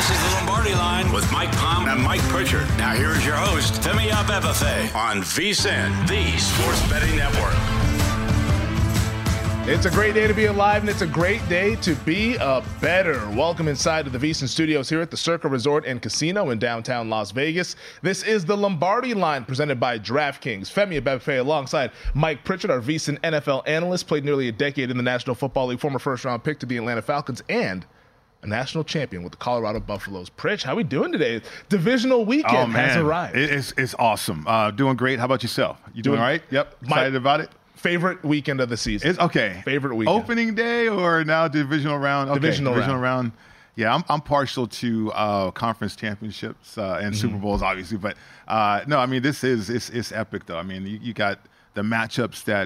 This is the Lombardi Line with Mike Palm and Mike Pritchard. Now here's your host, Femi Abebefe, on VSiN, the Sports Betting Network. It's a great day to be alive, and it's a great day to be a bettor. Welcome inside to the VSiN studios here at the Circa Resort and Casino in downtown Las Vegas. This is the Lombardi Line presented by DraftKings. Femi Abebefe alongside Mike Pritchard, our VSiN NFL analyst, played nearly a decade in the National Football League, former first-round pick to the Atlanta Falcons, and a national champion with the Colorado Buffaloes. Pritch, how we doing today? Divisional weekend has arrived. It's awesome. Doing great. How about yourself? You doing all right? Yep. Excited about it? Favorite weekend of the season. It's okay. Favorite weekend. Opening day or now divisional round? Okay. Divisional round. Yeah, I'm partial to conference championships and Super Bowls, obviously. But no, I mean, it's epic, though. I mean, you got the matchups that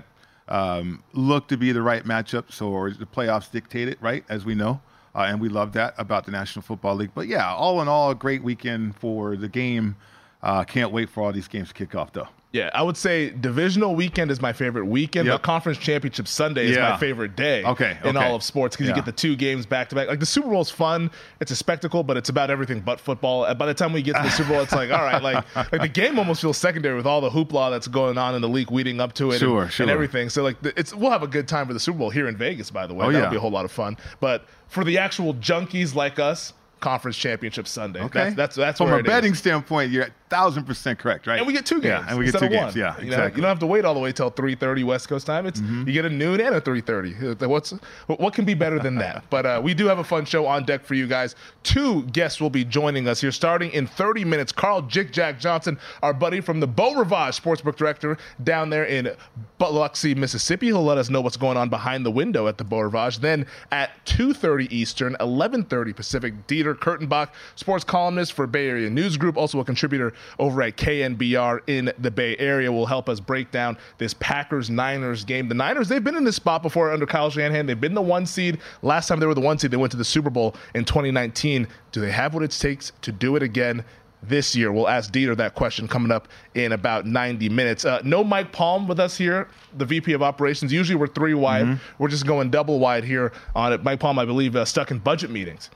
look to be the right matchups, or the playoffs dictate it, right, as we know. And we love that about the National Football League. But, yeah, all in all, a great weekend for the game. Can't wait for all these games to kick off, though. Yeah, I would say divisional weekend is my favorite weekend, but conference championship Sunday is my favorite day in all of sports, because you get the two games back-to-back. Like, the Super Bowl is fun. It's a spectacle, but it's about everything but football. By the time we get to the Super Bowl, it's like, all right, like the game almost feels secondary with all the hoopla that's going on in the league leading up to it and everything. So, like, we'll have a good time for the Super Bowl here in Vegas, by the way. That'll be a whole lot of fun. But for the actual junkies like us, conference championship Sunday. Okay. That's from where a betting standpoint, you're 1,000% correct, right? And we get two games. Yeah, and we get two games. Yeah, exactly. You don't have to wait all the way till 3:30 West Coast time. It's you get a noon and a 3:30. What can be better than that? But we do have a fun show on deck for you guys. Two guests will be joining us here starting in 30 minutes. Carl Jick Jack Johnson, our buddy from the Beau Rivage Sportsbook Director down there in Biloxi, Mississippi. He'll let us know what's going on behind the window at the Beau Rivage. Then at 2:30 Eastern, 11:30 Pacific, Dieter Kurtenbach, sports columnist for Bay Area News Group, also a contributor over at KNBR in the Bay Area, will help us break down this Packers-Niners game. The Niners, they've been in this spot before under Kyle Shanahan. They've been the one seed. Last time they were the one seed, they went to the Super Bowl in 2019. Do they have what it takes to do it again this year? We'll ask Dieter that question coming up in about 90 minutes. No Mike Palm with us here, the VP of Operations. Usually we're three wide. We're just going double wide here on it. Mike Palm, I believe, stuck in budget meetings.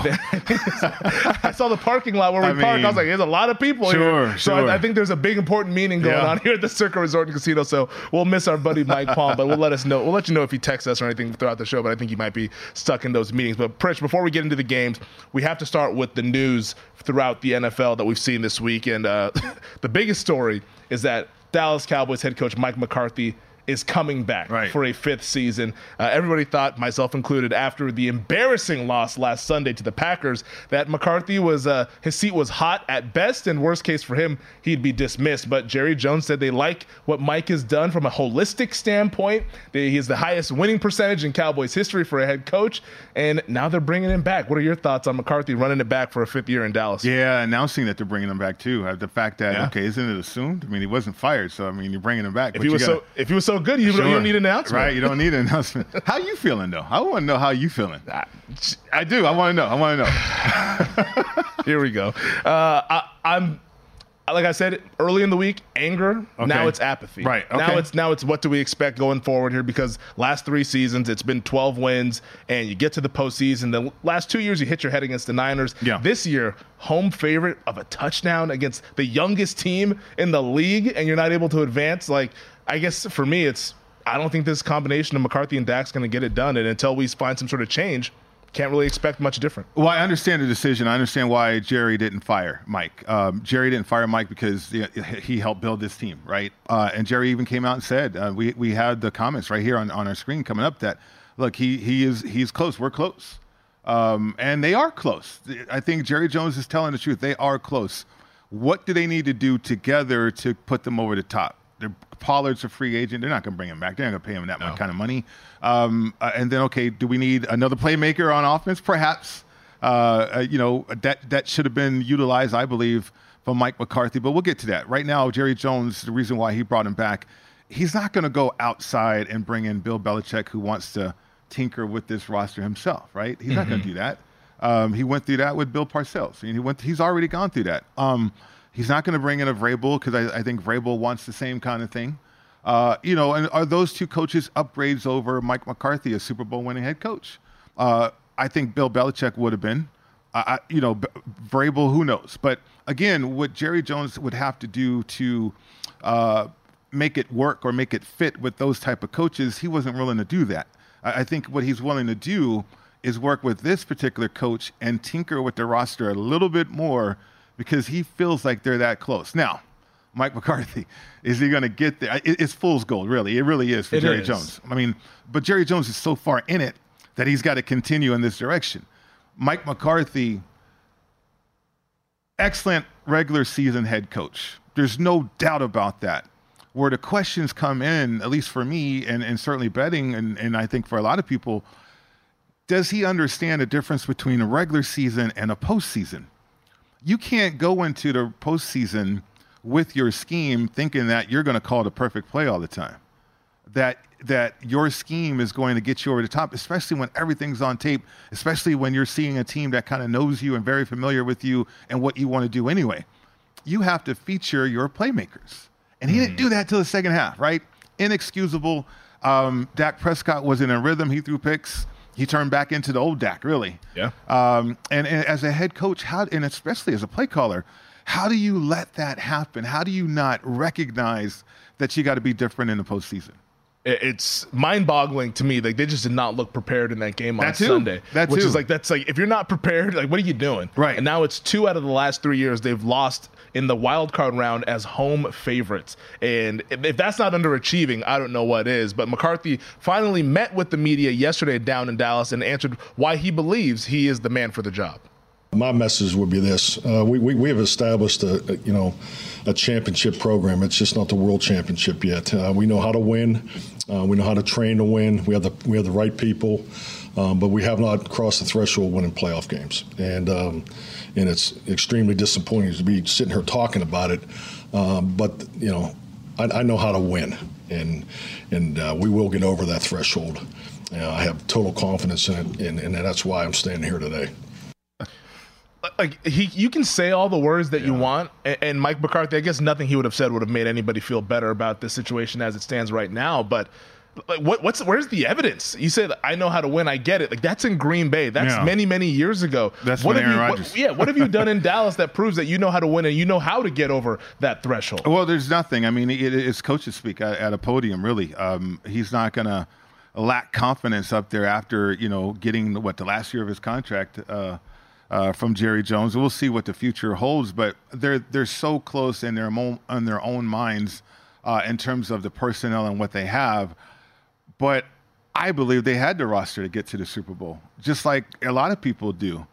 I saw the parking lot where we parked. I was like, there's a lot of people here. So I think there's a big, important meeting going on here at the Circa Resort and Casino. So we'll miss our buddy Mike Palm, but we'll let you know if he texts us or anything throughout the show. But I think he might be stuck in those meetings. But Pritch, before we get into the games, we have to start with the news throughout the NFL that we've seen this week. And the biggest story is that Dallas Cowboys head coach Mike McCarthy is coming back for a fifth season. Everybody thought, myself included, after the embarrassing loss last Sunday to the Packers, that McCarthy was his seat was hot at best, and worst case for him, he'd be dismissed. But Jerry Jones said they like what Mike has done from a holistic standpoint. He has the highest winning percentage in Cowboys history for a head coach, and now they're bringing him back. What are your thoughts on McCarthy running it back for a fifth year in Dallas? Yeah, announcing that they're bringing him back too. The fact that isn't it assumed? I mean, he wasn't fired, so I mean, you're bringing him back. If he was so good, you don't need an announcement. Right, you don't need an announcement. How you feeling, though? I want to know how you feeling. I do. I want to know. Here we go. I'm like I said, early in the week, anger. Okay. Now it's apathy. Right. Okay. Now it's what do we expect going forward here? Because last 3 seasons, it's been 12 wins, and you get to the postseason. The last 2 years, you hit your head against the Niners. Yeah. This year, home favorite of a touchdown against the youngest team in the league, and you're not able to advance. Like, I guess for me, I don't think this combination of McCarthy and Dak's going to get it done. And until we find some sort of change, can't really expect much different. Well, I understand the decision. I understand why Jerry didn't fire Mike. Jerry didn't fire Mike because he helped build this team, right? And Jerry even came out and said, we had the comments right here on our screen coming up that, look, he's close. We're close. And they are close. I think Jerry Jones is telling the truth. They are close. What do they need to do together to put them over the top? Pollard's a free agent. They're not going to bring him back. They're not going to pay him that much kind of money. And then, okay, do we need another playmaker on offense? Perhaps. That should have been utilized, I believe, from Mike McCarthy. But we'll get to that. Right now, Jerry Jones, the reason why he brought him back, he's not going to go outside and bring in Bill Belichick, who wants to tinker with this roster himself, right? He's not going to do that. He went through that with Bill Parcells. He's already gone through that. He's not going to bring in a Vrabel because I think Vrabel wants the same kind of thing. And are those two coaches upgrades over Mike McCarthy, a Super Bowl winning head coach? I think Bill Belichick would have been. Vrabel, who knows? But again, what Jerry Jones would have to do to make it work or make it fit with those type of coaches, he wasn't willing to do that. I think what he's willing to do is work with this particular coach and tinker with the roster a little bit more because he feels like they're that close. Now, Mike McCarthy, is he going to get there? It's fool's gold, really. It really is for Jerry Jones. I mean, but Jerry Jones is so far in it that he's got to continue in this direction. Mike McCarthy, excellent regular season head coach. There's no doubt about that. Where the questions come in, at least for me and certainly betting, and I think for a lot of people, does he understand the difference between a regular season and a postseason? You can't go into the postseason with your scheme thinking that you're going to call the perfect play all the time, that your scheme is going to get you over the top, especially when everything's on tape, especially when you're seeing a team that kind of knows you and very familiar with you and what you want to do anyway. You have to feature your playmakers. And he didn't do that till the second half, right? Inexcusable. Dak Prescott was in a rhythm. He threw picks. He turned back into the old Dak, really. Yeah. And as a head coach, and especially as a play caller, how do you let that happen? How do you not recognize that you got to be different in the postseason? It's mind-boggling to me. Like, they just did not look prepared in that game on Sunday. That's like, if you're not prepared, like, what are you doing? Right. And now it's 2 out of the last 3 years they've lost in the wild card round as home favorites. And if that's not underachieving, I don't know what is. But McCarthy finally met with the media yesterday down in Dallas and answered why he believes he is the man for the job. My message would be this: we have established a championship program. It's just not the world championship yet. We know how to win. We know how to train to win. We have the right people, but we have not crossed the threshold of winning playoff games. And it's extremely disappointing to be sitting here talking about it. But I know how to win, and we will get over that threshold. I have total confidence in it, and that's why I'm standing here today. Like, you can say all the words that you want, and Mike McCarthy, I guess nothing he would have said would have made anybody feel better about this situation as it stands right now. But like, where's the evidence? You said, I know how to win. I get it. Like, that's in Green Bay. That's many, many years ago. That's what Aaron Rodgers. What have you done in Dallas that proves that you know how to win and you know how to get over that threshold? Well, there's nothing. I mean, it's coaches speak at a podium, really. He's not going to lack confidence up there after, getting the last year of his contract from Jerry Jones. We'll see what the future holds, but they're so close in their own minds in terms of the personnel and what they have. But I believe they had the roster to get to the Super Bowl, just like a lot of people do.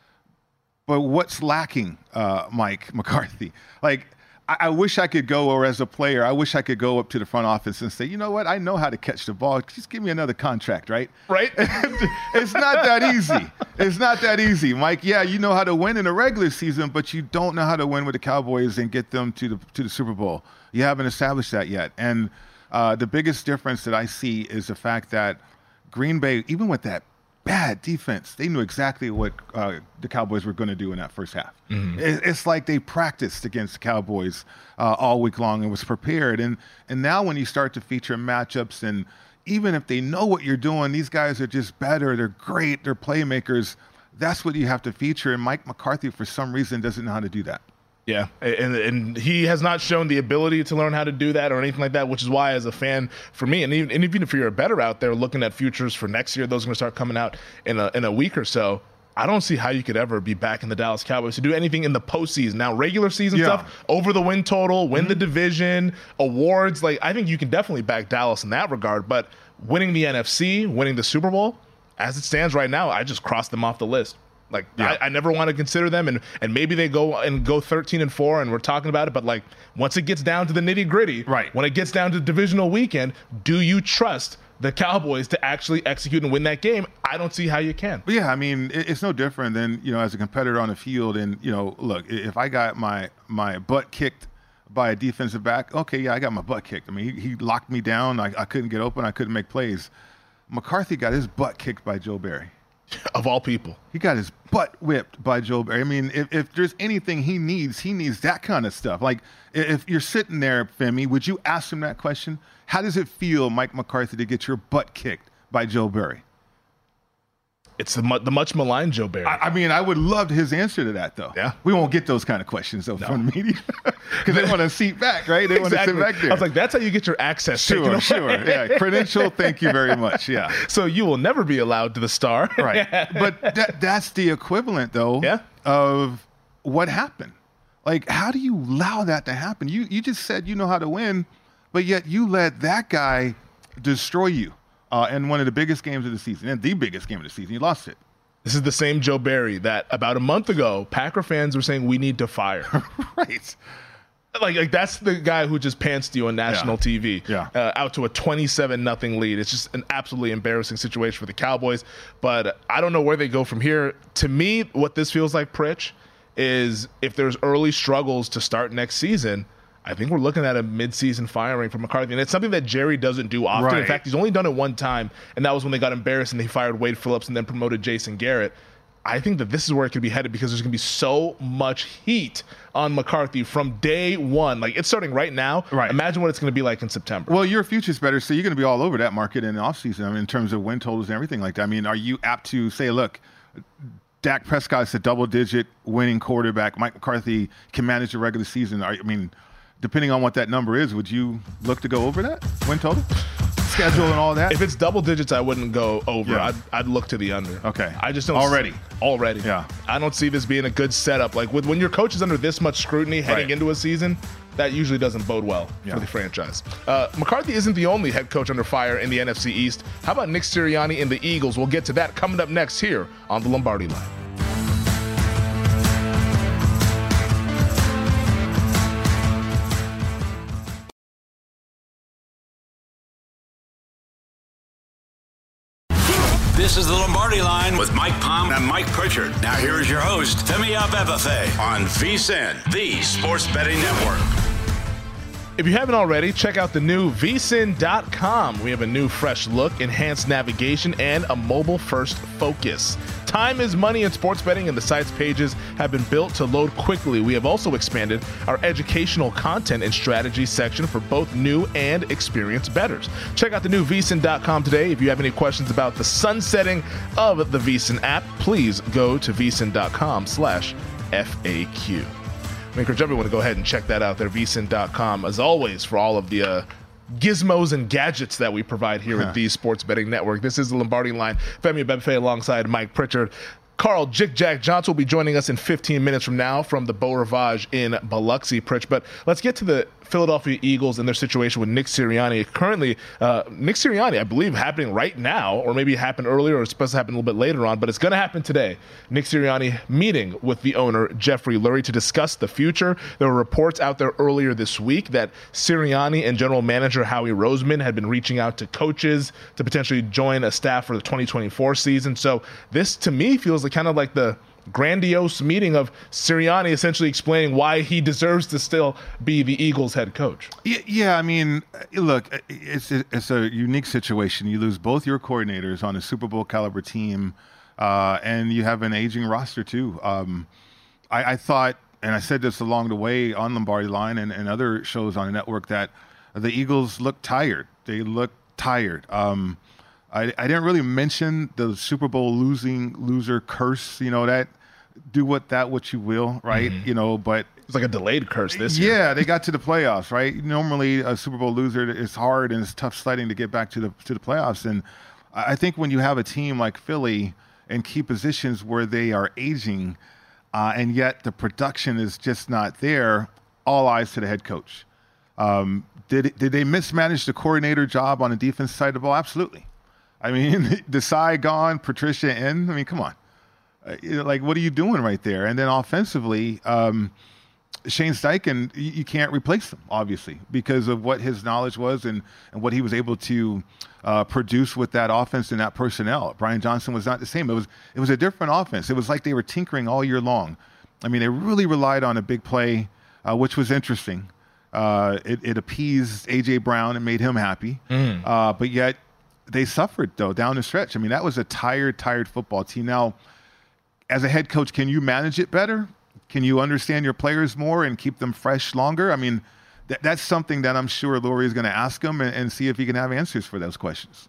But what's lacking, Mike McCarthy? Like, I wish I could go, or as a player, I wish I could go up to the front office and say, you know what, I know how to catch the ball. Just give me another contract, right? Right. It's not that easy. It's not that easy, Mike. Yeah, you know how to win in the regular season, but you don't know how to win with the Cowboys and get them to the Super Bowl. You haven't established that yet. And the biggest difference that I see is the fact that Green Bay, even with that bad defense, they knew exactly what the Cowboys were going to do in that first half. Mm-hmm. It's like they practiced against the Cowboys all week long and was prepared. And now when you start to feature matchups, and even if they know what you're doing, these guys are just better. They're great. They're playmakers. That's what you have to feature. And Mike McCarthy, for some reason, doesn't know how to do that. Yeah, and he has not shown the ability to learn how to do that or anything like that, which is why, as a fan, for me, and even if you're a bettor out there looking at futures for next year, those are going to start coming out in a week or so. I don't see how you could ever be back in the Dallas Cowboys to do anything in the postseason. Now, regular season stuff, over the win total, win the division, awards, like, I think you can definitely back Dallas in that regard. But winning the NFC, winning the Super Bowl, as it stands right now, I just crossed them off the list. Like, I never want to consider them, and maybe they go 13-4, and we're talking about it. But like, once it gets down to the nitty gritty, right? When it gets down to divisional weekend, do you trust the Cowboys to actually execute and win that game? I don't see how you can. Yeah, I mean, it's no different than as a competitor on the field. And look, if I got my butt kicked by a defensive back, okay, yeah, I got my butt kicked. I mean, he locked me down. I couldn't get open. I couldn't make plays. McCarthy got his butt kicked by Joe Barry. Of all people. He got his butt whipped by Joe Barry. I mean, if there's anything he needs that kind of stuff. Like, if you're sitting there, Femi, would you ask him that question? How does it feel, Mike McCarthy, to get your butt kicked by Joe Barry? It's the much maligned Joe Barry. I mean, I would love his answer to that, though. Yeah. We won't get those kind of questions, though, from the media. Because they want to seat back, right? They want to sit back there. I was like, that's how you get your access taken away. Sure. Yeah. Credential, thank you very much. Yeah. So you will never be allowed to the Star. Right. But that's the equivalent, though, of what happened. Like, how do you allow that to happen? You just said you know how to win, but yet you let that guy destroy you in one of the biggest games of the season, and the biggest game of the season. You lost it. This is the same Joe Barry that about a month ago, Packer fans were saying we need to fire. Right. Like that's the guy who just pantsed you on national TV out to a 27-0 lead. It's just an absolutely embarrassing situation for the Cowboys. But I don't know where they go from here. To me, what this feels like, Pritch, is if there's early struggles to start next season, I think we're looking at a midseason firing for McCarthy. And it's something that Jerry doesn't do often. Right. In fact, he's only done it one time, and that was when they got embarrassed and they fired Wade Phillips and then promoted Jason Garrett. I think that this is where it could be headed because there's going to be so much heat on McCarthy from day one. Like, it's starting right now. Right. Imagine what it's going to be like in September. Well, your future's better, so you're going to be all over that market in the offseason. I mean, in terms of win totals and everything like that. I mean, are you apt to say, look, Dak Prescott's a double-digit winning quarterback. Mike McCarthy can manage the regular season. I mean, depending on what that number is, would you look to go over that win total? Schedule and all that? If it's double digits, I wouldn't go over. Yeah. I'd look to the under. Okay. I just don't Already. Yeah. I don't see this being a good setup. Like when your coach is under this much scrutiny heading into a season, that usually doesn't bode well for the franchise. McCarthy isn't the only head coach under fire in the NFC East. How about Nick Sirianni and the Eagles? We'll get to that coming up next here on the Lombardi Line. This is the Lombardi Line with Mike Palm and Mike Pritchard. Now here is your host, Femi Abebefe, on VSiN, the Sports Betting Network. If you haven't already, check out the new vsin.com. We have a new fresh look, enhanced navigation, and a mobile-first focus. Time is money in sports betting, and the site's pages have been built to load quickly. We have also expanded our educational content and strategy section for both new and experienced bettors. Check out the new vsin.com today. If you have any questions about the sunsetting of the VSiN app, please go to vsin.com/FAQ. I encourage everyone to go ahead and check that out there, vsin.com. As always, for all of the gizmos and gadgets that we provide here at the Sports Betting Network. This is the Lombardi Line. Femi Abebefe alongside Mike Pritchard. Carl Jick Jack Johnson will be joining us in 15 minutes from now from the Beau Rivage in Biloxi, Pritch. But let's get to the Philadelphia Eagles and their situation with Nick Sirianni. Currently, Nick Sirianni, I believe, happening right now, or maybe it happened earlier, or it's supposed to happen a little bit later on, but it's going to happen today. Nick Sirianni meeting with the owner, Jeffrey Lurie, to discuss the future. There were reports out there earlier this week that Sirianni and general manager Howie Roseman had been reaching out to coaches to potentially join a staff for the 2024 season. So this, to me, feels like kind of like the grandiose meeting of Sirianni essentially explaining why he deserves to still be the Eagles head coach. Yeah, I mean, look, it's a unique situation. You lose both your coordinators on a Super Bowl caliber team, and you have an aging roster too. I thought, and I said this along the way on Lombardi Line and other shows on the network, that the Eagles look tired. They look tired. I didn't really mention the Super Bowl loser curse, that do what you will, right? Mm-hmm. But it's like a delayed curse this year. Yeah, they got to the playoffs, right? Normally a Super Bowl loser is hard and it's tough sledding to get back to the playoffs. And I think when you have a team like Philly in key positions where they are aging, and yet the production is just not there, all eyes to the head coach. Did they mismanage the coordinator job on the defense side of the ball? Absolutely. I mean, Desai gone, Patricia in. I mean, come on. What are you doing right there? And then offensively, Shane Steichen, you can't replace him, obviously, because of what his knowledge was and what he was able to produce with that offense and that personnel. Brian Johnson was not the same. It was a different offense. It was like they were tinkering all year long. I mean, they really relied on a big play, which was interesting. It appeased A.J. Brown and made him happy. But yet, they suffered, though, down the stretch. I mean, that was a tired football team. Now, as a head coach, can you manage it better? Can you understand your players more and keep them fresh longer? I mean, that's something that I'm sure Lurie is going to ask him and see if he can have answers for those questions.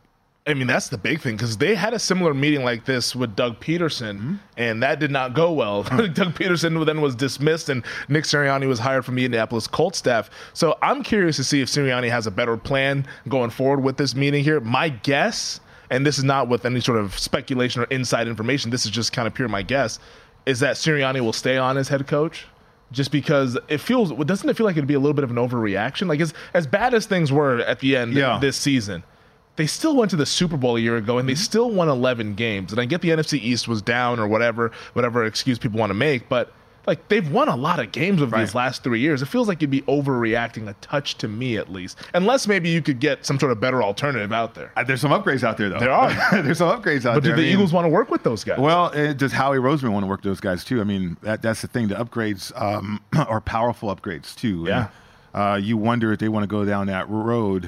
I mean, that's the big thing, because they had a similar meeting like this with Doug Peterson, and that did not go well. Doug Peterson then was dismissed, and Nick Sirianni was hired from the Indianapolis Colts staff. So I'm curious to see if Sirianni has a better plan going forward with this meeting here. My guess, and this is not with any sort of speculation or inside information, this is just kind of pure my guess, is that Sirianni will stay on as head coach. Just because doesn't it feel like it'd be a little bit of an overreaction? Like, as bad as things were at the end this season, they still went to the Super Bowl a year ago, and they still won 11 games. And I get the NFC East was down or whatever excuse people want to make, but like, they've won a lot of games over these last 3 years. It feels like you'd be overreacting a touch, to me at least, unless maybe you could get some sort of better alternative out there. There's some upgrades out there, though. There are. There's some upgrades out there. But do the Eagles want to work with those guys? Well, does Howie Roseman want to work with those guys, too? I mean, that's the thing. The upgrades are powerful upgrades, too. Yeah. And, you wonder if they want to go down that road.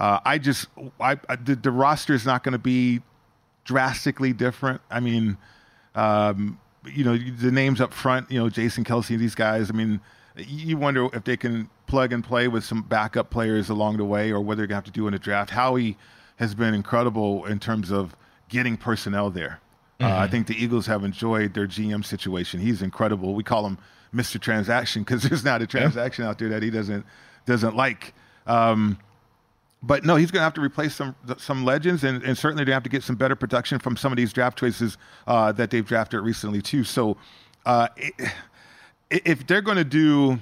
The roster is not going to be drastically different. I mean, the names up front, Jason Kelce, these guys, I mean, you wonder if they can plug and play with some backup players along the way, or what they're going to have to do in the draft. Howie has been incredible in terms of getting personnel there. I think the Eagles have enjoyed their GM situation. He's incredible. We call him Mr. Transaction, because there's not a transaction out there that he doesn't like. But no, he's going to have to replace some legends, and certainly they have to get some better production from some of these draft choices that they've drafted recently too. So if they're going to do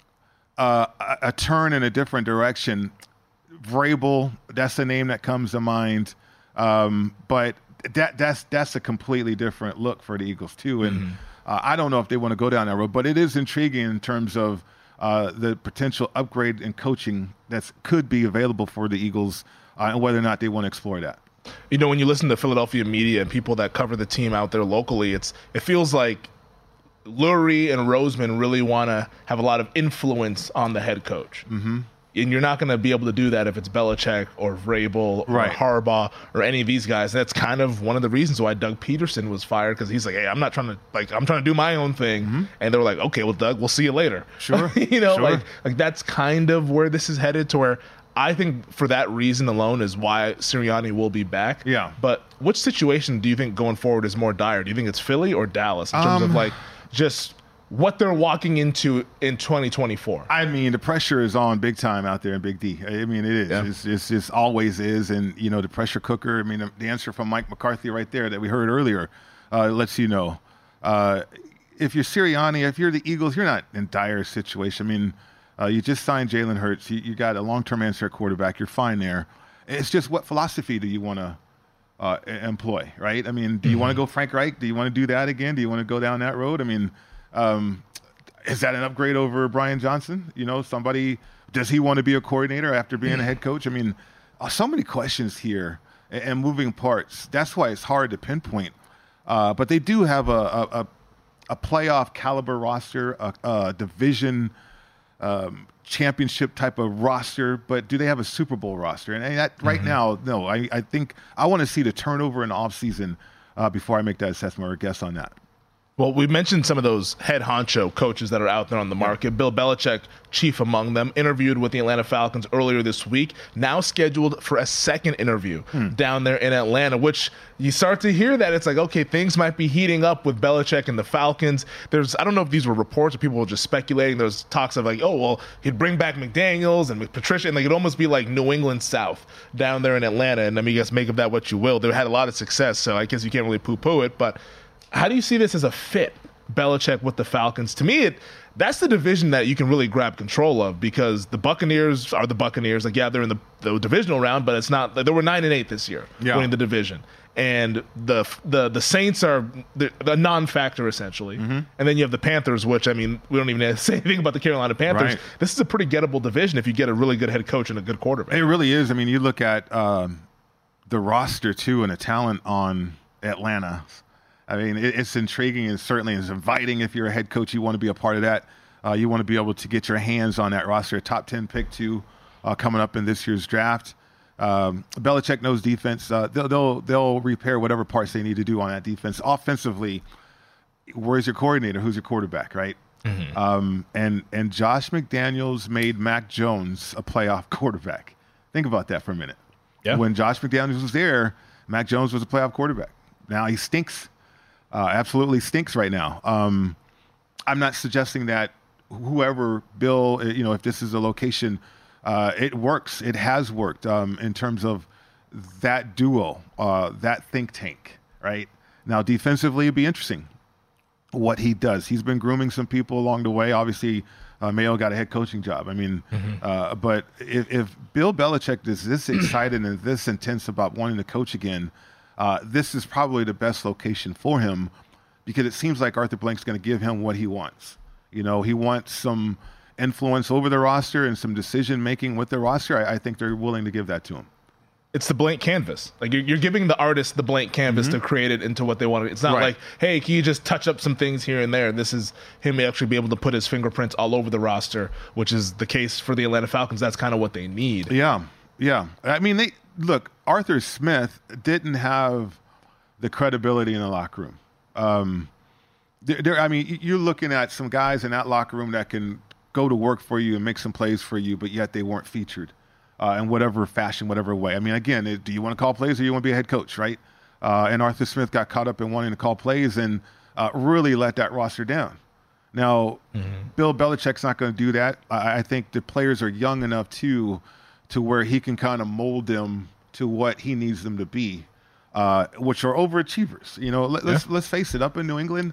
a turn in a different direction, Vrabel, that's the name that comes to mind. But that's a completely different look for the Eagles too. And I don't know if they want to go down that road, but it is intriguing in terms of the potential upgrade in coaching that could be available for the Eagles, and whether or not they want to explore that. When you listen to Philadelphia media and people that cover the team out there locally, it feels like Lurie and Roseman really want to have a lot of influence on the head coach. And you're not going to be able to do that if it's Belichick or Vrabel or Harbaugh or any of these guys. That's kind of one of the reasons why Doug Peterson was fired, because he's like, hey, I'm trying to do my own thing. And they were like, okay, well, Doug, we'll see you later. Sure. Sure. Like that's kind of where this is headed, to where I think for that reason alone is why Sirianni will be back. Yeah. But which situation do you think going forward is more dire? Do you think it's Philly or Dallas in terms of just what they're walking into in 2024? I mean, the pressure is on big time out there in Big D. I mean, it is. Yeah. It's just always is. And, the pressure cooker, I mean, the answer from Mike McCarthy right there that we heard earlier lets you know. If you're Sirianni, if you're the Eagles, you're not in dire situation. I mean, you just signed Jalen Hurts. You got a long-term answer at quarterback. You're fine there. It's just, what philosophy do you want to employ, right? I mean, do you want to go Frank Reich? Do you want to do that again? Do you want to go down that road? I mean, is that an upgrade over Brian Johnson? Does he want to be a coordinator after being a head coach? I mean, so many questions here and moving parts. That's why it's hard to pinpoint. But they do have a playoff caliber roster, a division championship type of roster, but do they have a Super Bowl roster? And that right now, no. I think I want to see the turnover in the offseason before I make that assessment or guess on that. Well, we mentioned some of those head honcho coaches that are out there on the market. Bill Belichick, chief among them, interviewed with the Atlanta Falcons earlier this week, now scheduled for a second interview down there in Atlanta, which you start to hear that it's like, okay, things might be heating up with Belichick and the Falcons. I don't know if these were reports or people were just speculating. There's talks of like, oh, well, he'd bring back McDaniels and Patricia, and like it'd almost be like New England South down there in Atlanta. And I mean, I guess make of that what you will. They had a lot of success, so I guess you can't really poo-poo it, but how do you see this as a fit, Belichick with the Falcons? To me, that's the division that you can really grab control of, because the Buccaneers are the Buccaneers. Like, yeah, they're in the divisional round, but it's not. They were 9-8 this year, winning the division, and the Saints are the non-factor essentially. And then you have the Panthers, which, I mean, we don't even have to say anything about the Carolina Panthers. Right. This is a pretty gettable division if you get a really good head coach and a good quarterback. It really is. I mean, you look at the roster too and the talent on Atlanta. I mean, it's intriguing and certainly is inviting. If you're a head coach, you want to be a part of that. You want to be able to get your hands on that roster. Top 10 pick too, coming up in this year's draft. Belichick knows defense. They'll repair whatever parts they need to do on that defense. Offensively, where's your coordinator? Who's your quarterback, right? And Josh McDaniels made Mac Jones a playoff quarterback. Think about that for a minute. Yeah. When Josh McDaniels was there, Mac Jones was a playoff quarterback. Now he stinks, absolutely stinks right now. I'm not suggesting that whoever Bill, if this is a location, it works. It has worked in terms of that duo, that think tank, right? Now, defensively, it'd be interesting what he does. He's been grooming some people along the way. Obviously, Mayo got a head coaching job. I mean, but if Bill Belichick is this excited and this intense about wanting to coach again, this is probably the best location for him because it seems like Arthur Blank's going to give him what he wants. He wants some influence over the roster and some decision-making with the roster. I think they're willing to give that to him. It's the blank canvas. Like you're giving the artist the blank canvas to create it into what they want. It's not like, hey, can you just touch up some things here and there? This is him actually be able to put his fingerprints all over the roster, which is the case for the Atlanta Falcons. That's kind of what they need. Yeah. I mean, Arthur Smith didn't have the credibility in the locker room. You're looking at some guys in that locker room that can go to work for you and make some plays for you, but yet they weren't featured. In whatever fashion, whatever way. I mean, again, do you want to call plays or you want to be a head coach, right? And Arthur Smith got caught up in wanting to call plays and really let that roster down. Now, Bill Belichick's not going to do that. I think the players are young enough, to where he can kind of mold them to what he needs them to be, which are overachievers. Let's face it, up in New England,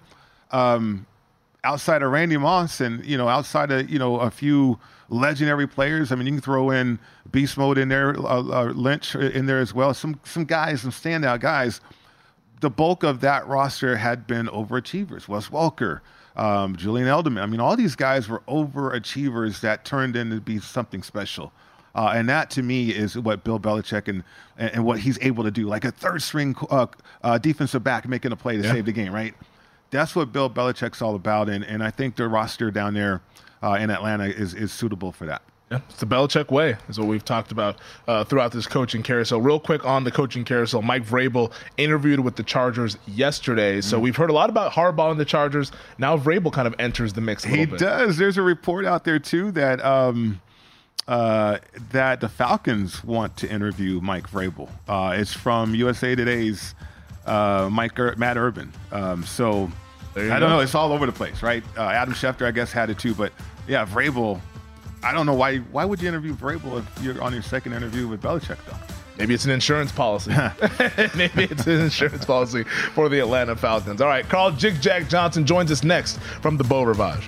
outside of Randy Moss and, outside of, a few legendary players. I mean, you can throw in Beast Mode in there, Lynch in there as well. Some guys, some standout guys. The bulk of that roster had been overachievers. Wes Welker, Julian Edelman. I mean, all these guys were overachievers that turned into be something special. And that, to me, is what Bill Belichick and what he's able to do. Like a third-string defensive back making a play to save the game, right? That's what Bill Belichick's all about. And I think the roster down there in Atlanta is suitable for that. Yeah, it's the Belichick way, is what we've talked about throughout this coaching carousel. Real quick on the coaching carousel, Mike Vrabel interviewed with the Chargers yesterday. So we've heard a lot about Harbaugh and the Chargers. Now Vrabel kind of enters the mix a little bit. He does. There's a report out there, too, that that the Falcons want to interview Mike Vrabel. It's from USA Today's Matt Urban. So I don't know. It's all over the place, right? Adam Schefter, I guess, had it, too. But, yeah, Vrabel, I don't know why would you interview Vrabel if you're on your second interview with Belichick, though? Maybe it's an insurance policy. Maybe it's an insurance policy for the Atlanta Falcons. All right, Carl Jig Jack Johnson joins us next from the Beau Rivage.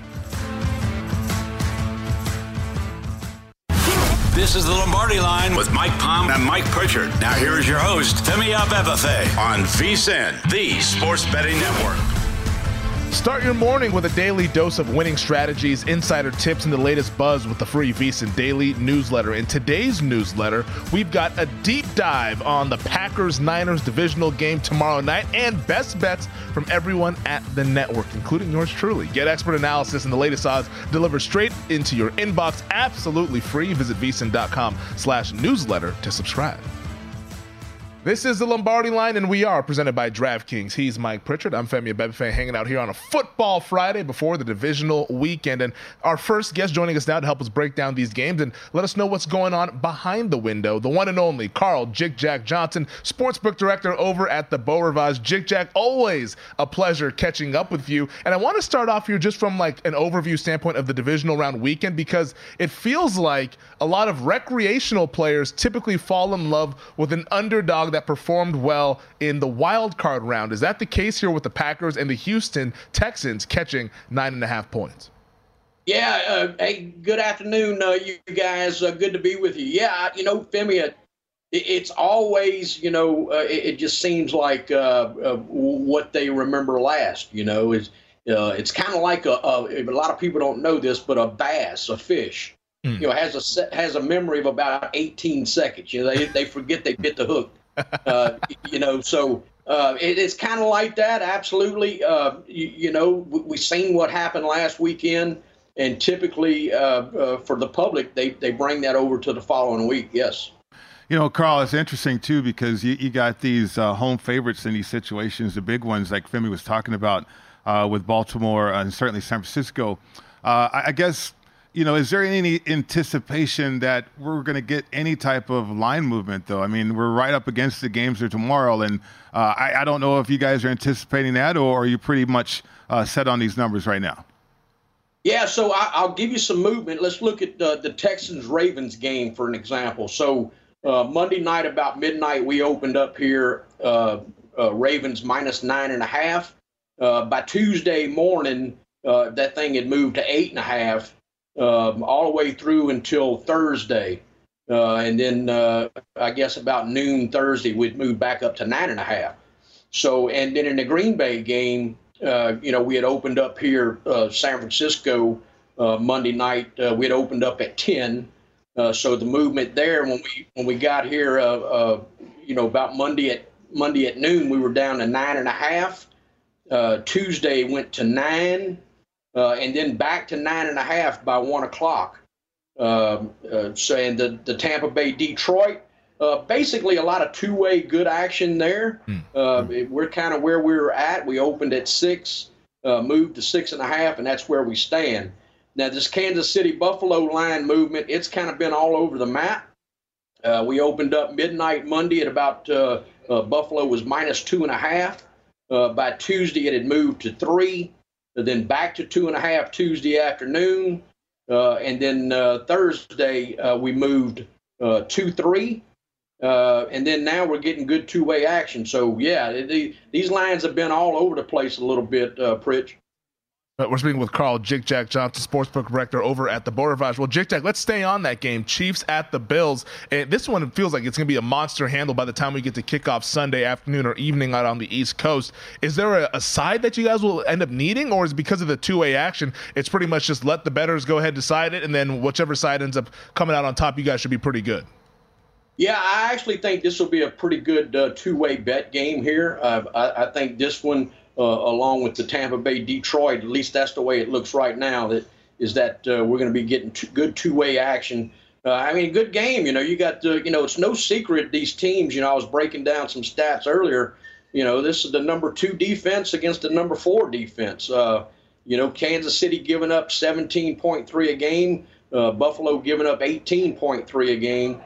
This is the Lombardi Line with Mike Palm and Mike Pritchard. Now here is your host, Femi Abebefe, on VSiN, the Sports Betting Network. Start your morning with a daily dose of winning strategies, insider tips, and the latest buzz with the free VSiN Daily newsletter. In today's newsletter, we've got a deep dive on the Packers-Niners divisional game tomorrow night and best bets from everyone at the network, including yours truly. Get expert analysis and the latest odds delivered straight into your inbox, absolutely free. Visit VSiN.com/newsletter to subscribe. This is the Lombardi Line, and we are presented by DraftKings. He's Mike Pritchard. I'm Femi Abebefe, hanging out here on a football Friday before the divisional weekend. And our first guest joining us now to help us break down these games and let us know what's going on behind the window, the one and only Carl Jig Jack Johnson, sportsbook director over at the Beau Rivage. Jig Jack, always a pleasure catching up with you. And I want to start off here just from like an overview standpoint of the divisional round weekend, because it feels like a lot of recreational players typically fall in love with an underdog that performed well in the wild card round. Is that the case here with the Packers and the Houston Texans catching 9.5 points? Yeah. Hey, good afternoon, you guys. Good to be with you. Yeah, Femi, it's always, it just seems like what they remember last, is it's kind of like a lot of people don't know this, but a bass, a fish, has a memory of about 18 seconds. They forget they bit the hook. So it's kind of like that. Absolutely. We've seen what happened last weekend, and typically for the public, they bring that over to the following week. Yes. Carl, it's interesting, too, because you got these home favorites in these situations, the big ones like Femi was talking about with Baltimore and certainly San Francisco. I guess is there any anticipation that we're going to get any type of line movement, though? I mean, we're right up against the games for tomorrow, and I don't know if you guys are anticipating that, or are you pretty much set on these numbers right now? Yeah, so I'll give you some movement. Let's look at the Texans-Ravens game for an example. So Monday night about midnight, we opened up here Ravens -9.5. By Tuesday morning, that thing had moved to 8.5. All the way through until Thursday. And then I guess about noon Thursday, we'd move back up to 9.5. So, and then in the Green Bay game, we had opened up here San Francisco Monday night. We had opened up at 10. So the movement there, when we got here, about Monday at noon, we were down to 9.5. Tuesday went to 9. And then back to 9.5 by 1 o'clock. And the Tampa Bay Detroit, basically a lot of two-way good action there. We're kind of where we were at. We opened at 6, moved to 6.5, and that's where we stand. Now this Kansas City Buffalo line movement, it's kind of been all over the map. We opened up midnight Monday at about Buffalo was -2.5. By Tuesday it had moved to 3. Then back to 2.5 Tuesday afternoon. And then Thursday, we moved 2-3. And then now we're getting good two-way action. So, yeah, these lines have been all over the place a little bit, Pritch. We're speaking with Carl Jig Jack Johnson, sportsbook director over at the Border Voyage. Well, Jig Jack, let's stay on that game. Chiefs at the Bills. And this one feels like it's going to be a monster handle by the time we get to kickoff Sunday afternoon or evening out on the East Coast. Is there a side that you guys will end up needing, or is it because of the two-way action, it's pretty much just let the bettors go ahead and decide it, and then whichever side ends up coming out on top, you guys should be pretty good? Yeah, I actually think this will be a pretty good two-way bet game here. I think this one, along with the Tampa Bay Detroit, at least that's the way it looks right now, that we're going to be getting good two-way action. Good game. You got it's no secret these teams. I was breaking down some stats earlier. This is the number 2 defense against the number 4 defense. Kansas City giving up 17.3 a game. Buffalo giving up 18.3 a game.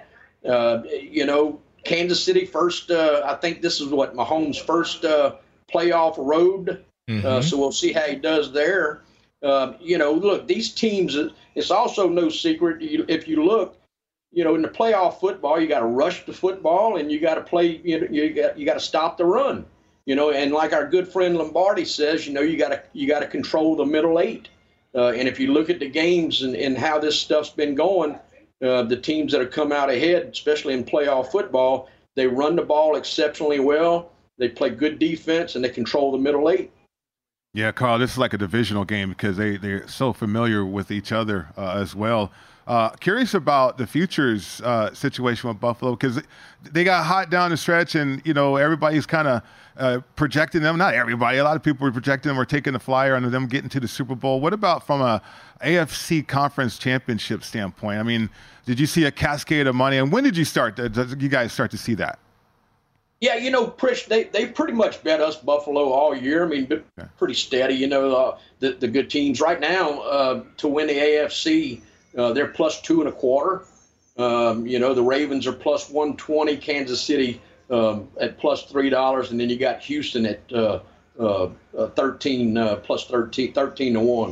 Kansas City first. I think this is Mahomes' first playoff road. So we'll see how he does there. Look, these teams, it's also no secret. If you look, in the playoff football, you got to rush the football and you got to play, you got to stop the run, and like our good friend Lombardi says, you got to control the middle 8. And if you look at the games and how this stuff's been going, the teams that have come out ahead, especially in playoff football, they run the ball exceptionally well. They play good defense, and they control the middle 8. Yeah, Carl, this is like a divisional game because they're so familiar with each other as well. Curious about the futures situation with Buffalo because they got hot down the stretch, and everybody's kind of projecting them. Not everybody. A lot of people were projecting them or taking the flyer on them getting to the Super Bowl. What about from a AFC Conference Championship standpoint? I mean, did you see a cascade of money, and when did you you guys start to see that? Yeah, Pritch, they pretty much bet us Buffalo all year. Pretty steady. The good teams right now to win the AFC, they're +2.25. The Ravens are +120, Kansas City at +$3, and then you got Houston at 13 to 1.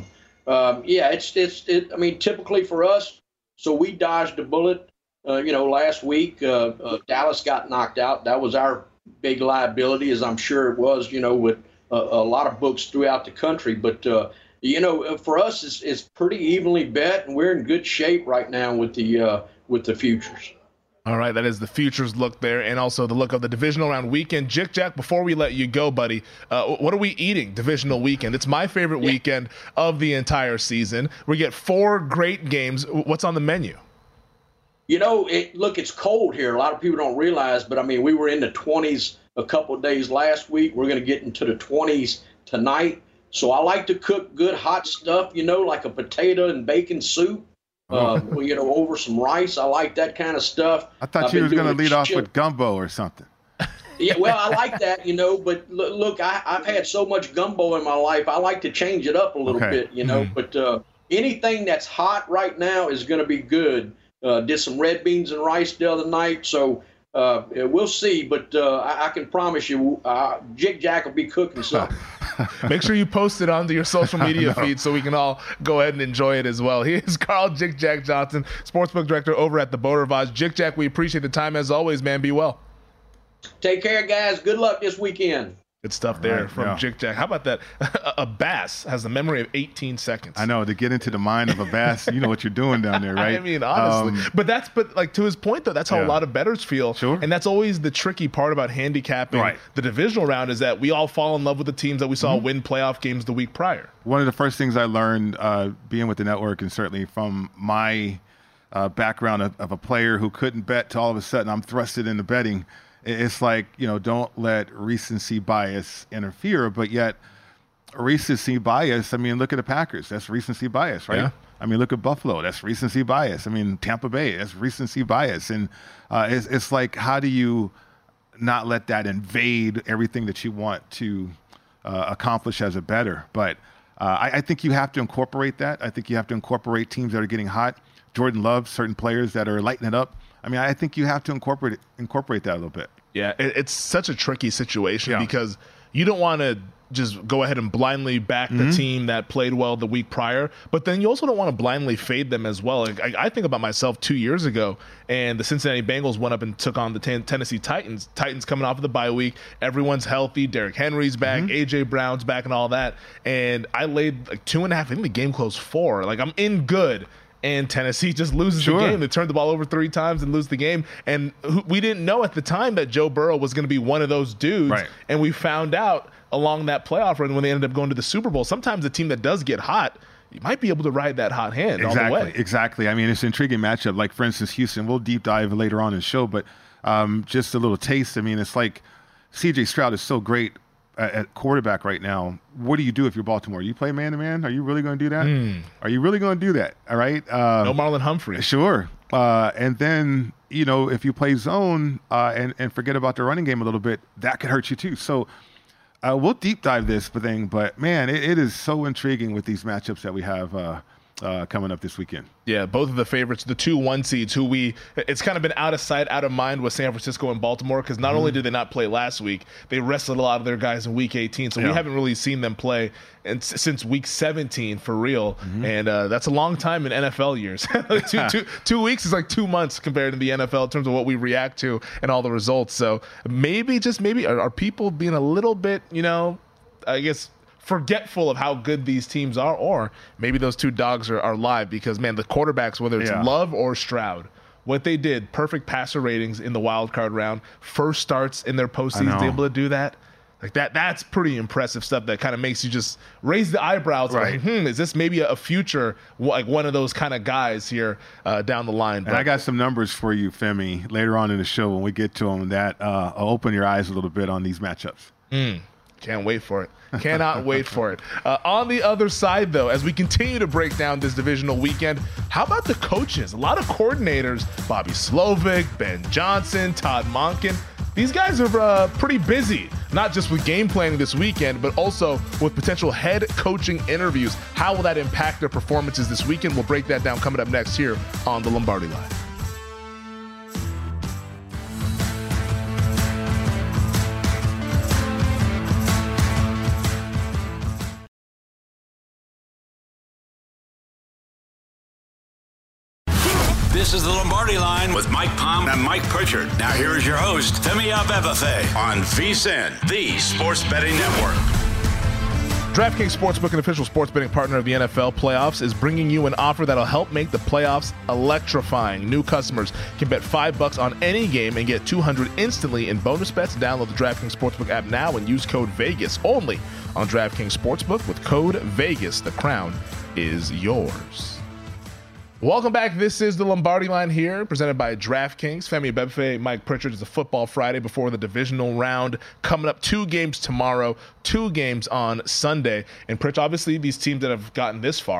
Typically for us, so we dodged a bullet. Last week, Dallas got knocked out. That was our big liability, as I'm sure it was, with a lot of books throughout the country. But, for us, it's pretty evenly bet, and we're in good shape right now with the futures. All right, that is the futures look there, and also the look of the divisional round weekend. Jig Jack, before we let you go, buddy, what are we eating divisional weekend? It's my favorite weekend of the entire season. We get 4 great games. What's on the menu? It's cold here. A lot of people don't realize, but we were in the 20s a couple of days last week. We're going to get into the 20s tonight. So I like to cook good hot stuff, like a potato and bacon soup, over some rice. I like that kind of stuff. I thought you were going to lead off with gumbo or something. Yeah, well, I like that, but look, I've had so much gumbo in my life. I like to change it up a little bit, but anything that's hot right now is going to be good. Did some red beans and rice the other night, so we'll see. But I can promise you, Jig Jack will be cooking something. Make sure you post it onto your social media feed so we can all go ahead and enjoy it as well. He is Carl Jig Jack Johnson, Sportsbook Director over at the Beau Rivage. Jig Jack, we appreciate the time as always, man. Be well. Take care, guys. Good luck this weekend. Good stuff there from Jig Jack. How about that? A bass has a memory of 18 seconds. I know, to get into the mind of a bass, you know what you're doing down there, right? I mean, honestly. But like to his point, though, that's how a lot of bettors feel. Sure. And that's always the tricky part about handicapping the divisional round, is that we all fall in love with the teams that we saw win playoff games the week prior. One of the first things I learned being with the network, and certainly from my background of a player who couldn't bet till all of a sudden I'm thrusted into betting, it's like, don't let recency bias interfere, but yet recency bias, I mean, look at the Packers. That's recency bias, right? Yeah. I mean, look at Buffalo. That's recency bias. I mean, Tampa Bay, that's recency bias. And it's like, how do you not let that invade everything that you want to accomplish as a bettor? But I think you have to incorporate that. I think you have to incorporate teams that are getting hot. Jordan Love, certain players that are lighting it up. I mean, I think you have to incorporate that a little bit. Yeah, it's such a tricky situation because you don't want to just go ahead and blindly back the team that played well the week prior, but then you also don't want to blindly fade them as well. Like, I think about myself 2 years ago, and the Cincinnati Bengals went up and took on the Tennessee Titans. Titans coming off of the bye week. Everyone's healthy. Derrick Henry's back. A.J. Brown's back and all that. And I laid like 2.5. I think the game closed 4. Like, I'm in good. And Tennessee just loses the game. They turned the ball over 3 times and lose the game. And we didn't know at the time that Joe Burrow was going to be one of those dudes. Right. And we found out along that playoff run when they ended up going to the Super Bowl. Sometimes a team that does get hot, you might be able to ride that hot hand all the way. Exactly. I mean, it's an intriguing matchup. Like, for instance, Houston. We'll deep dive later on in the show, but just a little taste. I mean, it's like C.J. Stroud is so great at quarterback right now. What do you do if you're Baltimore? You play man-to-man? Are you really going to do that? Are you really going to do that? All right. No Marlon Humphrey. Sure. And then, if you play zone and forget about the running game a little bit, that could hurt you too. So we'll deep dive this thing, but man, it is so intriguing with these matchups that we have coming up this weekend. Yeah, both of the favorites, the 2-1 seeds, it's kind of been out of sight, out of mind with San Francisco and Baltimore, because not only did they not play last week, they rested a lot of their guys in Week 18, so we haven't really seen them play since Week 17 for real, and that's a long time in NFL years. 2 weeks is like 2 months compared to the NFL in terms of what we react to and all the results. So maybe, are people being a little bit, I guess, forgetful of how good these teams are, or maybe those two dogs are live, because, man, the quarterbacks, whether it's Love or Stroud, what they did, perfect passer ratings in the wild card round, first starts in their postseason, able to do that. Like that's pretty impressive stuff that kind of makes you just raise the eyebrows. Right. Like, is this maybe a future, like one of those kind of guys here down the line? And I got some numbers for you, Femi, later on in the show when we get to them that will open your eyes a little bit on these matchups. Can't wait for it. Cannot wait for it. On the other side, though, as we continue to break down this divisional weekend, how about the coaches? A lot of coordinators, Bobby Slovic, Ben Johnson, Todd Monken. These guys are pretty busy, not just with game planning this weekend, but also with potential head coaching interviews. How will that impact their performances this weekend? We'll break that down coming up next here on the Lombardi Line. This is the Lombardi Line with Mike Palm and Mike Pritchard. Now here is your host, Femi Abebefe, on VSiN, the Sports Betting Network. DraftKings Sportsbook, an official sports betting partner of the NFL playoffs, is bringing you an offer that'll help make the playoffs electrifying. New customers can bet $5 on any game and get $200 instantly in bonus bets. Download the DraftKings Sportsbook app now and use code VEGAS only on DraftKings Sportsbook with code VEGAS. The crown is yours. Welcome back. This is the Lombardi Line here, presented by DraftKings. Femi Abebefe, Mike Pritchard. It's a football Friday before the divisional round. Coming up, 2 games tomorrow, 2 games on Sunday. And Pritch, obviously, these teams that have gotten this far,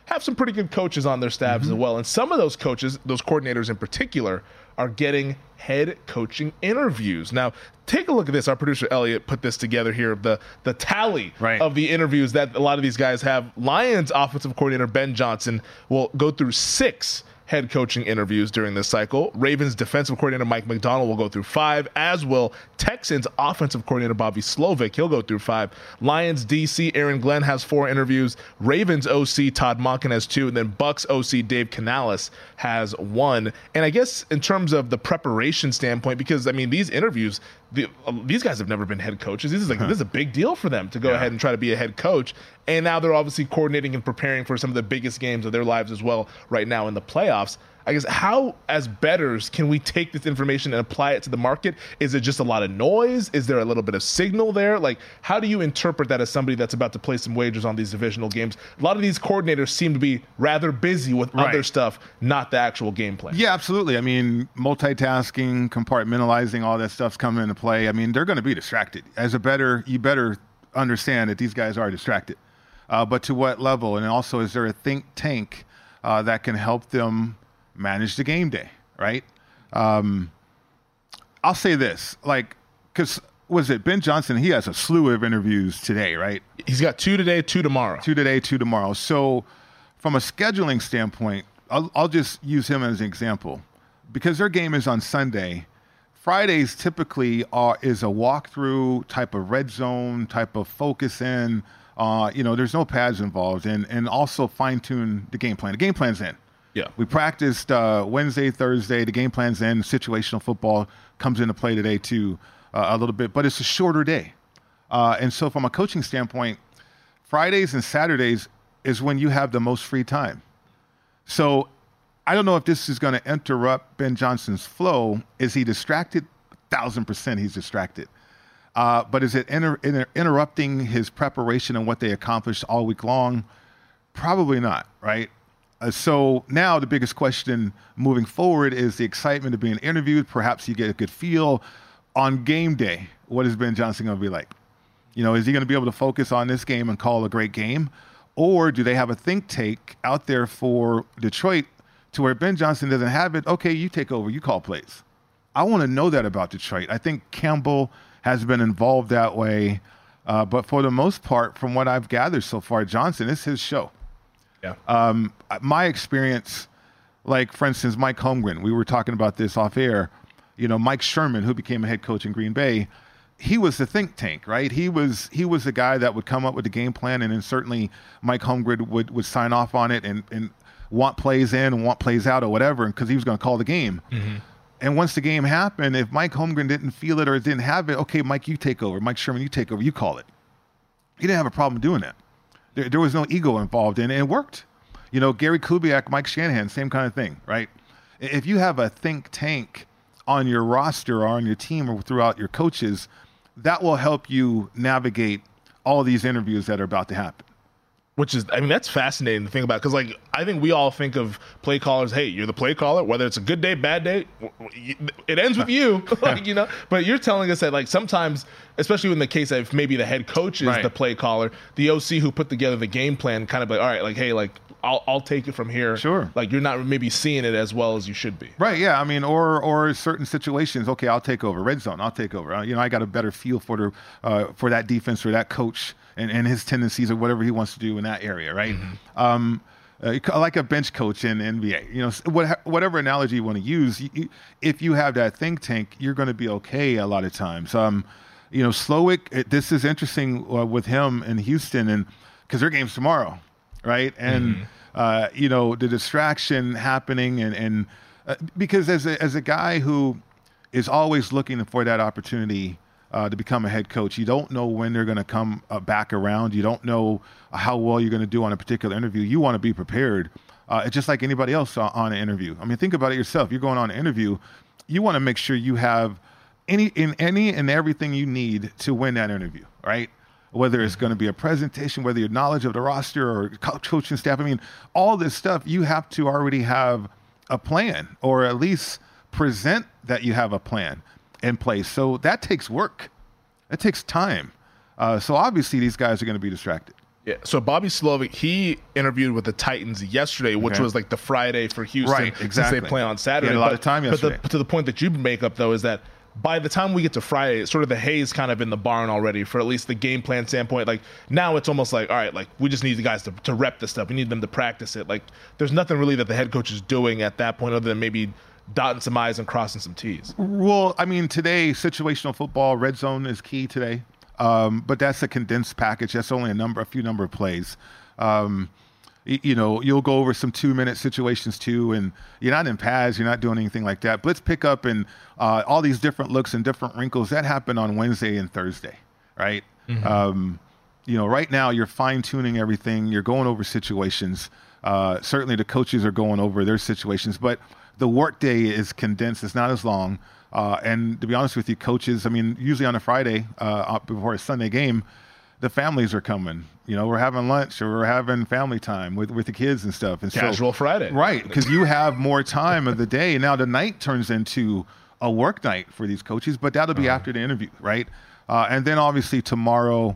have some pretty good coaches on their staffs as well. And some of those coaches, those coordinators in particular, are getting head coaching interviews. Now, take a look at this. Our producer, Elliot, put this together here, the tally of the interviews that a lot of these guys have. Lions offensive coordinator Ben Johnson will go through 6 head coaching interviews during this cycle. Ravens defensive coordinator Mike Macdonald will go through 5, as will Texans offensive coordinator Bobby Slovic. He'll go through 5. Lions DC Aaron Glenn has 4 interviews. Ravens OC Todd Monken has 2, and then Bucks OC Dave Canales has 1. And I guess in terms of the preparation standpoint, because I mean these interviews, these guys have never been head coaches. This is a big deal for them to go ahead and try to be a head coach. And now they're obviously coordinating and preparing for some of the biggest games of their lives as well right now in the playoffs. I guess how, as bettors, can we take this information and apply it to the market? Is it just a lot of noise? Is there a little bit of signal there? Like, how do you interpret that as somebody that's about to play some wagers on these divisional games? A lot of these coordinators seem to be rather busy with other stuff, not the actual game plan. Yeah, absolutely. I mean, multitasking, compartmentalizing, all that stuff's coming into play. I mean, they're going to be distracted. As a bettor, you better understand that these guys are distracted. But to what level? And also, is there a think tank that can help them manage the game day, right? I'll say this, because was it Ben Johnson? He has a slew of interviews today, right? He's got 2 today, 2 tomorrow. 2 today, 2 tomorrow. So from a scheduling standpoint, I'll just use him as an example. Because their game is on Sunday, Fridays typically is a walkthrough type of red zone, type of focus in. There's no pads involved, and also fine-tune the game plan. The game plan's in. Yeah, we practiced Wednesday, Thursday. The game plan's in. Situational football comes into play today too, a little bit, but it's a shorter day. And so, from a coaching standpoint, Fridays and Saturdays is when you have the most free time. So, I don't know if this is going to interrupt Ben Johnson's flow. Is he distracted? 1,000% he's distracted. But is it interrupting his preparation and what they accomplished all week long? Probably not, right? So now the biggest question moving forward is the excitement of being interviewed. Perhaps you get a good feel on game day. What is Ben Johnson going to be like? Is he going to be able to focus on this game and call a great game? Or do they have a think tank out there for Detroit to where Ben Johnson doesn't have it? Okay, you take over, you call plays. I want to know that about Detroit. I think Campbell has been involved that way. But for the most part, from what I've gathered so far, Johnson, it's his show. Yeah. My experience, like, for instance, Mike Holmgren, we were talking about this off air. Mike Sherman, who became a head coach in Green Bay, he was the think tank, right? He was the guy that would come up with the game plan, and then certainly Mike Holmgren would sign off on it and want plays in and want plays out or whatever, because he was going to call the game. Mm-hmm. And once the game happened, if Mike Holmgren didn't feel it or didn't have it, okay, Mike, you take over. Mike Sherman, you take over. You call it. He didn't have a problem doing that. There was no ego involved in it, and it worked. Gary Kubiak, Mike Shanahan, same kind of thing, right? If you have a think tank on your roster or on your team or throughout your coaches, that will help you navigate all these interviews that are about to happen. Which is, that's fascinating to think about, because I think we all think of play callers, hey, you're the play caller, whether it's a good day, bad day, it ends with you, but you're telling us that sometimes, especially in the case of maybe the head coach is the play caller, the OC who put together the game plan kind of all right, hey, I'll take it from here. Sure. You're not maybe seeing it as well as you should be. Right, yeah. Or certain situations, okay, I'll take over. Red zone, I'll take over. I got a better feel for that defense or that coach and his tendencies or whatever he wants to do in that area, right? Mm-hmm. Like a bench coach in the NBA. Whatever analogy you want to use, if you have that think tank, you're going to be okay a lot of times. Slowick, this is interesting with him in Houston, and because their game's tomorrow, right? And the distraction happening, and because as a guy who is always looking for that opportunity to become a head coach, you don't know when they're going to come back around. You don't know how well you're going to do on a particular interview. You want to be prepared. It's just like anybody else on an interview. Think about it yourself. You're going on an interview. You want to make sure you have any and everything you need to win that interview, right? Whether it's going to be a presentation, whether your knowledge of the roster or coaching staff. All this stuff, you have to already have a plan, or at least present that you have a plan in place. So that takes work. It takes time. So obviously these guys are going to be distracted. Yeah, so Bobby Slovic, he interviewed with the Titans yesterday, which was like the Friday for Houston, right, exactly. since they play on Saturday. He had a lot of time yesterday. But to the point that you make up, though, is that by the time we get to Friday, sort of the hay's kind of in the barn already for at least the game plan standpoint. Like, now it's almost like, all right, like, we just need the guys to rep this stuff. We need them to practice it. Like, there's nothing really that the head coach is doing at that point other than maybe dotting some I's and crossing some T's. Well, I mean, today, situational football, red zone is key today. But that's a condensed package. That's only a few number of plays. You'll go over some 2-minute situations too, and you're not in pads, you're not doing anything like that. Blitz pickup and all these different looks and different wrinkles, that happen on Wednesday and Thursday, right? Mm-hmm. Right now you're fine-tuning everything. You're going over situations. Certainly the coaches are going over their situations, but the workday is condensed. It's not as long. And to be honest with you, coaches, I mean, usually on a Friday before a Sunday game, the families are coming. We're having lunch or we're having family time with the kids and stuff. And Casual Friday. Right, because you have more time of the day. Now the night turns into a work night for these coaches, but that'll be after the interview, right? And then obviously tomorrow,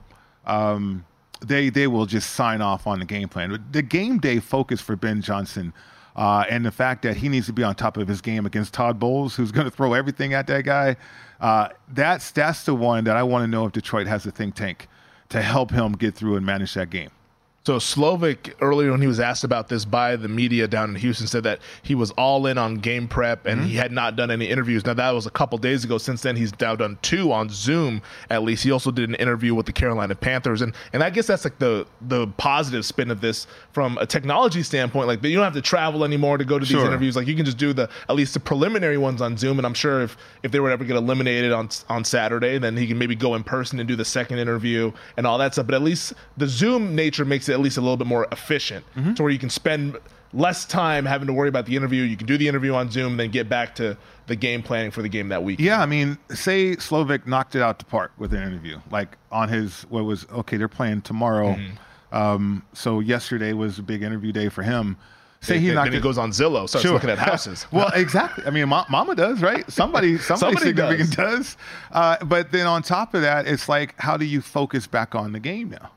they will just sign off on the game plan. The game day focus for Ben Johnson and the fact that he needs to be on top of his game against Todd Bowles, who's going to throw everything at that guy, that's the one that I want to know if Detroit has a think tank to help him get through and manage that game. So Slovic, earlier when he was asked about this by the media down in Houston, said that he was all in on game prep and he had not done any interviews. Now, that was a couple days ago. Since then, he's now done 2 on Zoom, at least. He also did an interview with the Carolina Panthers. And I guess that's like the positive spin of this from a technology standpoint. Like, you don't have to travel anymore to go to these interviews. Like, you can just do at least the preliminary ones on Zoom. And I'm sure if they were ever get eliminated on Saturday, then he can maybe go in person and do the second interview and all that stuff. But at least the Zoom nature makes it at least a little bit more efficient to where you can spend less time having to worry about the interview. You can do the interview on Zoom, then get back to the game planning for the game that week. Yeah, I mean, say Slovic knocked it out the park with an interview, like on his, they're playing tomorrow. So yesterday was a big interview day for him. Say he goes on Zillow, starts looking at houses. Well, exactly. I mean, Mama does, right? Somebody significant does. But then on top of that, it's like, how do you focus back on the game now?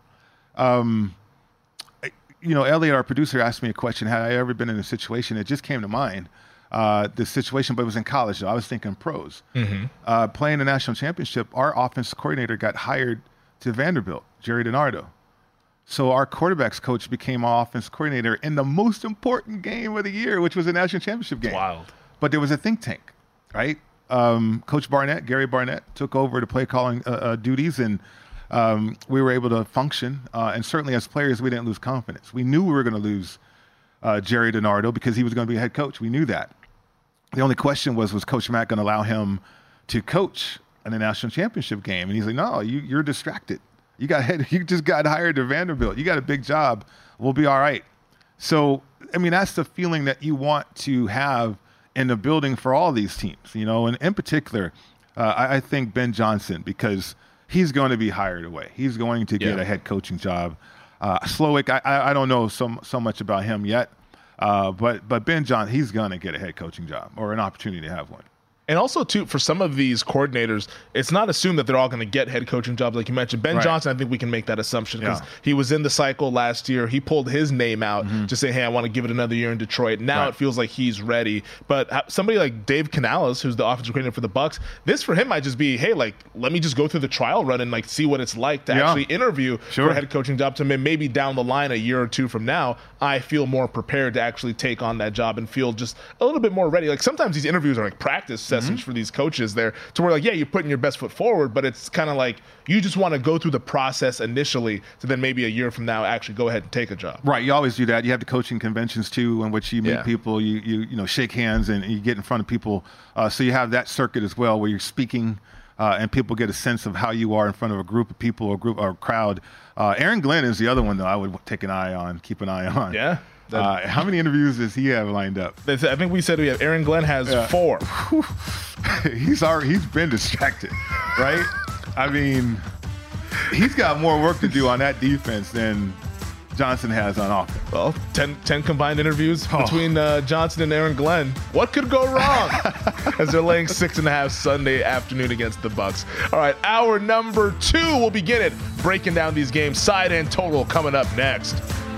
Elliot, our producer, asked me a question. Had I ever been in a situation? It just came to mind. The situation, but it was in college, though. I was thinking pros. Playing the national championship, our offensive coordinator got hired to Vanderbilt, Jerry DiNardo. So our quarterbacks coach became our offensive coordinator in the most important game of the year, which was a national championship game. Wild. But there was a think tank, right? Coach Barnett, Gary Barnett, took over the play calling duties, and we were able to function. And certainly as players, we didn't lose confidence. We knew we were going to lose Jerry DiNardo because he was going to be a head coach. We knew that. The only question was Coach Mack going to allow him to coach in a national championship game? And he's like, no, you're distracted. You just got hired to Vanderbilt. You got a big job. We'll be all right. So, I mean, that's the feeling that you want to have in the building for all these teams, and in particular, I think Ben Johnson, because he's going to be hired away. He's going to get a head coaching job. Slovic, I don't know so much about him yet, but Ben Johnson, he's going to get a head coaching job or an opportunity to have one. And also, too, for some of these coordinators, it's not assumed that they're all going to get head coaching jobs, like you mentioned. Ben Johnson, I think we can make that assumption because he was in the cycle last year. He pulled his name out to say, hey, I want to give it another year in Detroit. Now it feels like he's ready. But somebody like Dave Canales, who's the offensive coordinator for the Bucs, this for him might just be, hey, like, let me just go through the trial run and see what it's like to actually interview for a head coaching job. To maybe down the line, a year or two from now, I feel more prepared to actually take on that job and feel just a little bit more ready. Like, sometimes these interviews are like practice sessions for these coaches there, to where, like, you're putting your best foot forward, but it's kind of like you just want to go through the process initially to then maybe a year from now actually go ahead and take a job. Right. You always do that. You have the coaching conventions too, in which you meet people, you shake hands and you get in front of people. So you have that circuit as well, where you're speaking and people get a sense of how you are in front of a group of people or crowd. Aaron Glenn is the other one that I would keep an eye on. Yeah. How many interviews does he have lined up? I think we said we have Aaron Glenn has 4. He's been distracted, right? I mean, he's got more work to do on that defense than Johnson has on offense. Well, 10 combined interviews between Johnson and Aaron Glenn. What could go wrong? As they're laying 6.5 Sunday afternoon against the Bucs. All right, hour number 2, we'll begin it breaking down these games, side and total, coming up next.